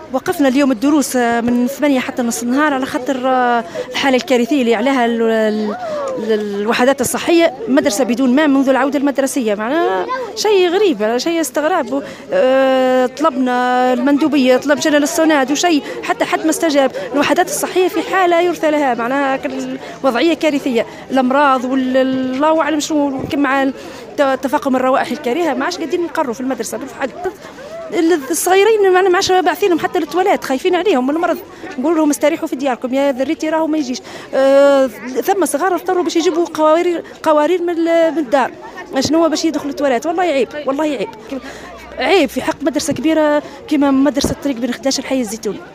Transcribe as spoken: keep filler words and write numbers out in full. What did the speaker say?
وقفنا اليوم الدروس من ثمانية حتى نص النهار على خاطر الحالة الكارثية اللي عليها الوحدات الصحية. مدرسة بدون ماء منذ العودة المدرسية، معناها شيء غريب، شيء استغراب. طلبنا المندوبية، طلبنا للسوناد وشيء حتى حد ما استجاب. الوحدات الصحية في حالة يرثى لها، معناها وضعية كارثية. الأمراض والله أعلم شنو مع تفاقم الروائح الكريهة ما عادش قاعدين نقروا في المدرسة بالحق. الصغيرين ما عادش باعثينهم حتى للتواليت، خايفين عليهم من المرض. نقول لهم استريحوا في دياركم يا ذريتي راهو ما يجيش. آه ثم صغار اضطروا باش يجيبوا قوارير قوارير من الدار شنو باش يدخلوا التواليت. والله عيب، والله عيب عيب في حق مدرسة كبيرة كما مدرسة طريق بن خداش الحي الزيتوني.